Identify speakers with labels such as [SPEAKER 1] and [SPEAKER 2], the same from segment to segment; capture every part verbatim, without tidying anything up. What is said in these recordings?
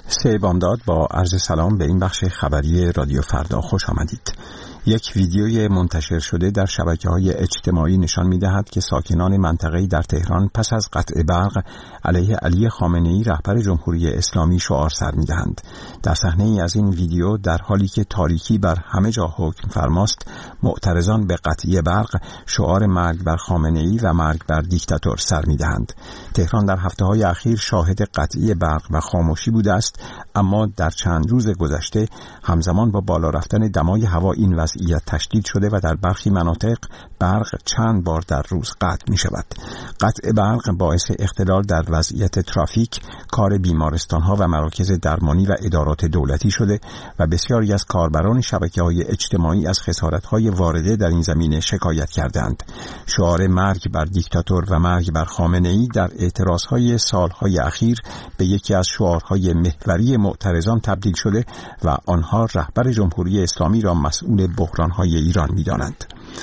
[SPEAKER 1] سه بامداد با عرض سلام به این بخش خبری رادیو فردا خوش آمدید. یک ویدیوی منتشر شده در شبکه‌های اجتماعی نشان می‌دهد که ساکنان منطقه‌ای در تهران پس از قطع برق علیه علی خامنه‌ای رهبر جمهوری اسلامی شعار سر می‌دهند. در صحنه‌ای از این ویدیو در حالی که تاریکی بر همه جا حکم فرماست، معترضان به قطعی برق شعار مرگ بر خامنه‌ای و مرگ بر دیکتاتور سر می‌دهند. تهران در هفته‌های اخیر شاهد قطعی برق و خاموشی بوده است، اما در چند روز گذشته همزمان با بالا رفتن دمای هوا این وضعیت تشدید شده و در برخی مناطق برق چند بار در روز قطع می شود. قطع برق باعث اختلال در وضعیت ترافیک، کار بیمارستان‌ها و مراکز درمانی و ادارات دولتی شده و بسیاری از کاربران شبکه‌های اجتماعی از خسارت‌های وارده در این زمینه شکایت کردند. شعار مرگ بر دیکتاتور و مرگ بر خامنه‌ای در اعتراضهای سالهای اخیر به یکی از شعارهای محوری معترضان تبدیل شده و آنها رهبر جمهوری اسلامی را مسئول بحران‌های ایران می‌دانند.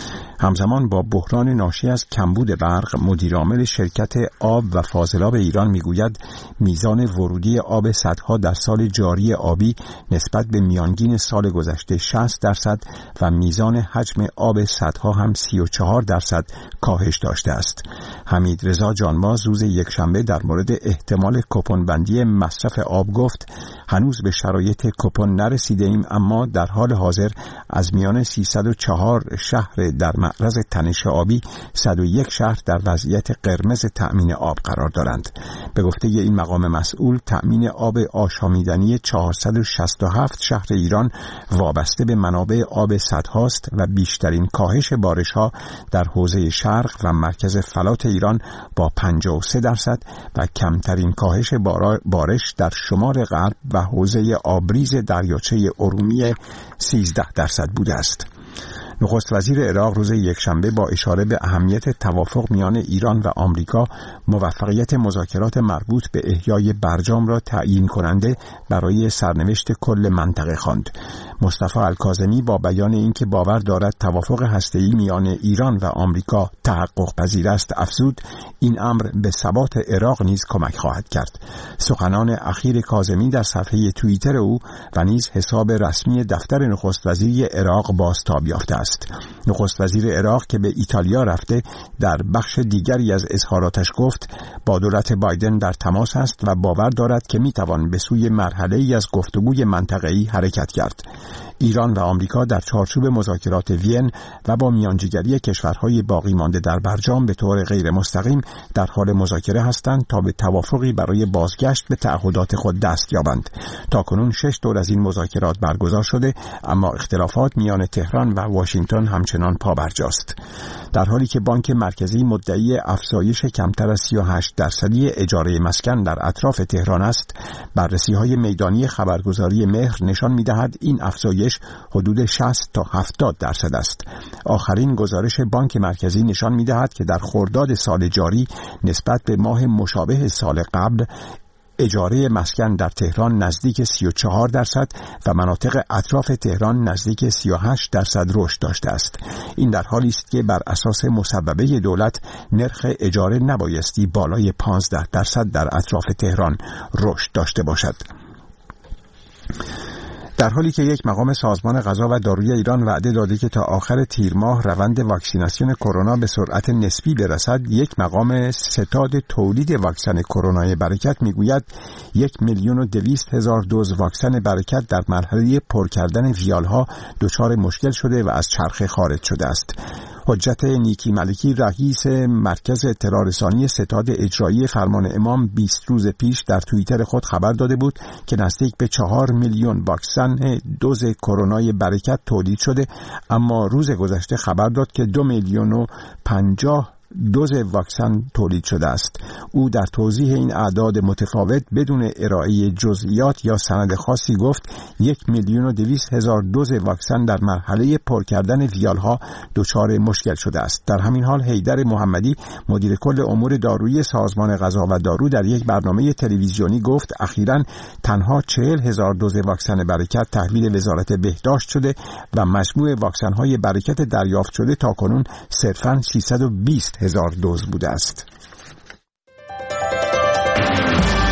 [SPEAKER 1] همزمان با بحران ناشی از کمبود برق، مدیرعامل شرکت آب و فاضلاب ایران میگوید میزان ورودی آب سدها در سال جاری آبی نسبت به میانگین سال گذشته شصت درصد و میزان حجم آب سدها هم سی و چهار درصد کاهش داشته است. حمید رضا جانباز روز یکشنبه در مورد احتمال کوپن بندی مصرف آب گفت هنوز به شرایط کوپن نرسیده ایم، اما در حال حاضر از میان سیصد و چهار شهر در معرض تنش آبی صد و یک شهر در وضعیت قرمز تأمین آب قرار دارند. به گفته این مقام مسئول، تأمین آب آشامیدنی چهارصد و شصت و هفت شهر ایران وابسته به منابع آب سدهاست و بیشترین کاهش بارش‌ها در حوزه شرق و مرکز فلات ایران با پنجاه و سه درصد و کمترین کاهش بارش در شمال غرب و حوزه آبریز دریاچه ارومیه سیزده درصد بوده است. نخست وزیر عراق روز یکشنبه با اشاره به اهمیت توافق میان ایران و آمریکا موفقیت مذاکرات مربوط به احیای برجام را تعیین کننده برای سرنوشت کل منطقه خواند. مصطفی الکاظمی با بیان اینکه باور دارد توافق هسته‌ای میان ایران و آمریکا تحقق پذیر است افزود این امر به ثبات عراق نیز کمک خواهد کرد. سخنان اخیر کاظمی در صفحه توییتر او و نیز حساب رسمی دفتر نخست وزیری عراق بازتاب یافته است. نخست وزیر عراق که به ایتالیا رفته در بخش دیگری از اظهاراتش گفت با دولت بایدن در تماس است و باور دارد که میتوان به سوی مرحله‌ای از گفتگوی منطقه‌ای حرکت کرد. ایران و آمریکا در چارچوب مذاکرات وین و با میانجیگری کشورهای باقی مانده در برجام به طور غیر مستقیم در حال مذاکره هستند تا به توافقی برای بازگشت به تعهدات خود دست یابند. تاکنون شش دور از این مذاکرات برگزار شده، اما اختلافات میان تهران و واشنگتن همچنان پابرجاست. در حالی که بانک مرکزی مدعی افزایش کمتر از سی و هشت درصدی اجاره مسکن در اطراف تهران است، بررسی‌های میدانی خبرگزاری مهر نشان می‌دهد این افزایش حدود شصت تا هفتاد درصد است. آخرین گزارش بانک مرکزی نشان می‌دهد که در خرداد سال جاری نسبت به ماه مشابه سال قبل اجاره مسکن در تهران نزدیک سی و چهار درصد و مناطق اطراف تهران نزدیک سی و هشت درصد رشد داشته است. این در حالی است که بر اساس مصوبه دولت نرخ اجاره نبایستی بالای پانزده درصد در اطراف تهران رشد داشته باشد. در حالی که یک مقام سازمان غذا و داروی ایران وعده داده که تا آخر تیر ماه روند واکسیناسیون کرونا به سرعت نسبی برسد، یک مقام ستاد تولید واکسن کرونا برکت میگوید یک میلیون و دویست هزار دوز واکسن برکت در مرحله پر کردن ویالها دچار مشکل شده و از چرخه خارج شده است. حجت نیکی ملکی رئیس مرکز اطلاع رسانی ستاد اجرایی فرمان امام بیست روز پیش در توییتر خود خبر داده بود که نزدیک به چهار میلیون واکسن دوز کرونای برکت تولید شده، اما روز گذشته خبر داد که دو میلیون و پنجاه دوز واکسن تولید شده است. او در توضیح این اعداد متفاوت بدون ارائه جزئیات یا سند خاصی گفت یک میلیون و دویست هزار دوز واکسن در مرحله پر کردن ویالها دچار مشکل شده است. در همین حال حیدر محمدی مدیر کل امور دارویی سازمان غذا و دارو در یک برنامه تلویزیونی گفت اخیراً تنها چهل هزار دوز واکسن برکت تحویل وزارت بهداشت شده و مجموع واکسن های برکت دریافت شده تاکنون صرفاً سیصد و بیست هزار دوز بوده است.